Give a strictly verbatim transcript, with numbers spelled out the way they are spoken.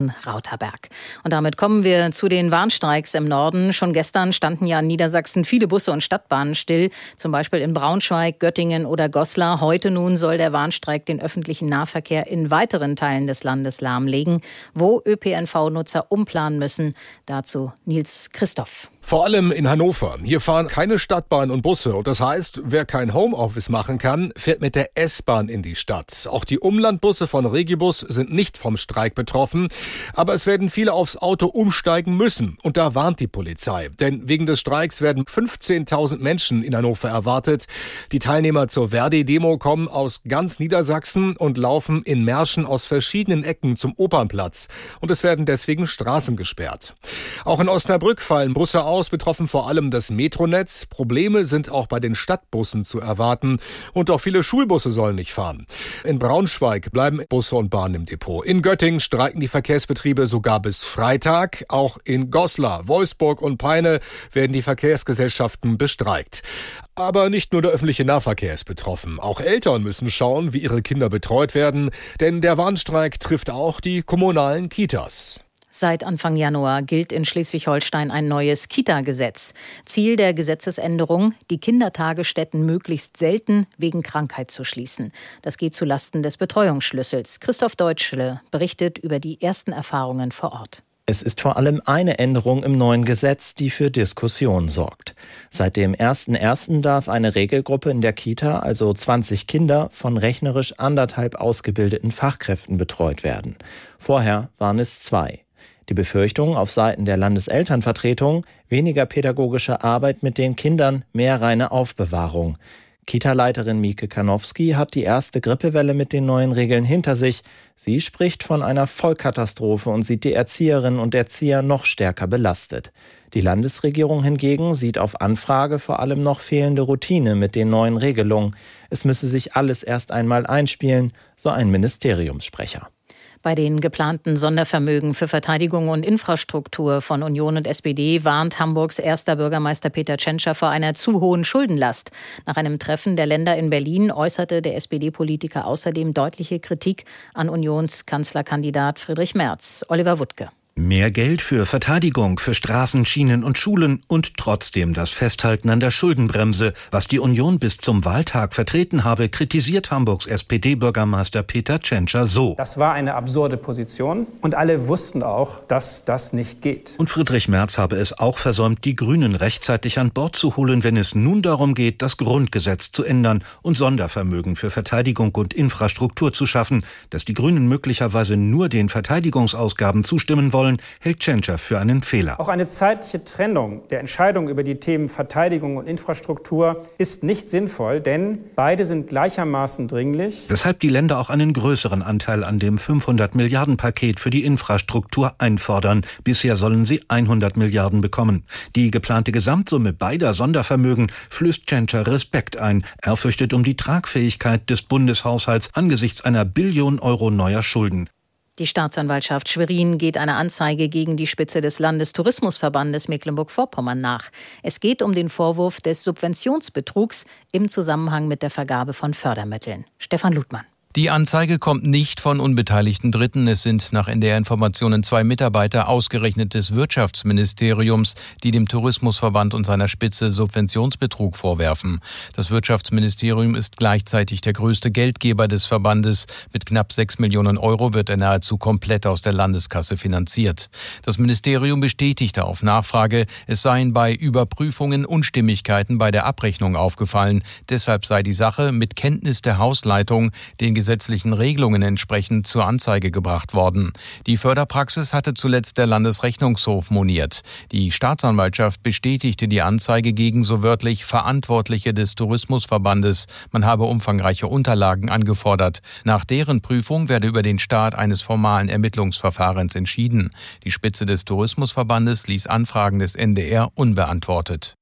Rauterberg. Und damit kommen wir zu den Warnstreiks im Norden. Schon gestern standen ja in Niedersachsen viele Busse und Stadtbahnen still, zum Beispiel in Braunschweig, Göttingen oder Goslar. Heute nun soll der Warnstreik den öffentlichen Nahverkehr in weiteren Teilen des Landes lahmlegen, wo Ö P N V-Nutzer umplanen müssen. Dazu Nils Christoph. Vor allem in Hannover. Hier fahren keine Stadtbahn und Busse. Und das heißt, wer kein Homeoffice machen kann, fährt mit der S-Bahn in die Stadt. Auch die Umlandbusse von Regibus sind nicht vom Streik betroffen. Aber es werden viele aufs Auto umsteigen müssen. Und da warnt die Polizei. Denn wegen des Streiks werden fünfzehntausend Menschen in Hannover erwartet. Die Teilnehmer zur Verdi-Demo kommen aus ganz Niedersachsen und laufen in Märschen aus verschiedenen Ecken zum Opernplatz. Und es werden deswegen Straßen gesperrt. Auch in Osnabrück fallen Busse aus, betroffen vor allem das Metronetz. Probleme sind auch bei den Stadtbussen zu erwarten. Und auch viele Schulbusse sollen nicht fahren. In Braunschweig bleiben Busse und Bahnen im Depot. In Göttingen streiken die Verkehrsbetriebe sogar bis Freitag. Auch in Goslar, Wolfsburg und Peine werden die Verkehrsgesellschaften bestreikt. Aber nicht nur der öffentliche Nahverkehr ist betroffen. Auch Eltern müssen schauen, wie ihre Kinder betreut werden. Denn der Warnstreik trifft auch die kommunalen Kitas. Seit Anfang Januar gilt in Schleswig-Holstein ein neues Kita-Gesetz. Ziel der Gesetzesänderung, die Kindertagesstätten möglichst selten wegen Krankheit zu schließen. Das geht zulasten des Betreuungsschlüssels. Christoph Deutschle berichtet über die ersten Erfahrungen vor Ort. Es ist vor allem eine Änderung im neuen Gesetz, die für Diskussionen sorgt. Seit dem ersten ersten darf eine Regelgruppe in der Kita, also zwanzig Kinder, von rechnerisch anderthalb ausgebildeten Fachkräften betreut werden. Vorher waren es zwei. Die Befürchtung auf Seiten der Landeselternvertretung, weniger pädagogische Arbeit mit den Kindern, mehr reine Aufbewahrung. Kita-Leiterin Mieke Kanowski hat die erste Grippewelle mit den neuen Regeln hinter sich. Sie spricht von einer Vollkatastrophe und sieht die Erzieherinnen und Erzieher noch stärker belastet. Die Landesregierung hingegen sieht auf Anfrage vor allem noch fehlende Routine mit den neuen Regelungen. Es müsse sich alles erst einmal einspielen, so ein Ministeriumssprecher. Bei den geplanten Sondervermögen für Verteidigung und Infrastruktur von Union und S P D warnt Hamburgs erster Bürgermeister Peter Tschentscher vor einer zu hohen Schuldenlast. Nach einem Treffen der Länder in Berlin äußerte der S P D-Politiker außerdem deutliche Kritik an Unionskanzlerkandidat Friedrich Merz. Oliver Wuttke. Mehr Geld für Verteidigung, für Straßen, Schienen und Schulen und trotzdem das Festhalten an der Schuldenbremse, was die Union bis zum Wahltag vertreten habe, kritisiert Hamburgs S P D-Bürgermeister Peter Tschentscher so. Das war eine absurde Position und alle wussten auch, dass das nicht geht. Und Friedrich Merz habe es auch versäumt, die Grünen rechtzeitig an Bord zu holen, wenn es nun darum geht, das Grundgesetz zu ändern und Sondervermögen für Verteidigung und Infrastruktur zu schaffen. Dass die Grünen möglicherweise nur den Verteidigungsausgaben zustimmen wollen, hält Tschentscher für einen Fehler. Auch eine zeitliche Trennung der Entscheidung über die Themen Verteidigung und Infrastruktur ist nicht sinnvoll, denn beide sind gleichermaßen dringlich. Weshalb die Länder auch einen größeren Anteil an dem fünfhundert Milliarden Paket für die Infrastruktur einfordern. Bisher sollen sie hundert Milliarden bekommen. Die geplante Gesamtsumme beider Sondervermögen flößt Tschentscher Respekt ein. Er fürchtet um die Tragfähigkeit des Bundeshaushalts angesichts einer Billion Euro neuer Schulden. Die Staatsanwaltschaft Schwerin geht einer Anzeige gegen die Spitze des Landestourismusverbandes Mecklenburg-Vorpommern nach. Es geht um den Vorwurf des Subventionsbetrugs im Zusammenhang mit der Vergabe von Fördermitteln. Stefan Ludmann. Die Anzeige kommt nicht von unbeteiligten Dritten. Es sind nach N D R-Informationen zwei Mitarbeiter ausgerechnet des Wirtschaftsministeriums, die dem Tourismusverband und seiner Spitze Subventionsbetrug vorwerfen. Das Wirtschaftsministerium ist gleichzeitig der größte Geldgeber des Verbandes. Mit knapp sechs Millionen Euro wird er nahezu komplett aus der Landeskasse finanziert. Das Ministerium bestätigte auf Nachfrage, es seien bei Überprüfungen Unstimmigkeiten bei der Abrechnung aufgefallen. Deshalb sei die Sache mit Kenntnis der Hausleitung den gesetzlichen Regelungen entsprechend zur Anzeige gebracht worden. Die Förderpraxis hatte zuletzt der Landesrechnungshof moniert. Die Staatsanwaltschaft bestätigte die Anzeige gegen so wörtlich Verantwortliche des Tourismusverbandes. Man habe umfangreiche Unterlagen angefordert. Nach deren Prüfung werde über den Start eines formalen Ermittlungsverfahrens entschieden. Die Spitze des Tourismusverbandes ließ Anfragen des N D R unbeantwortet.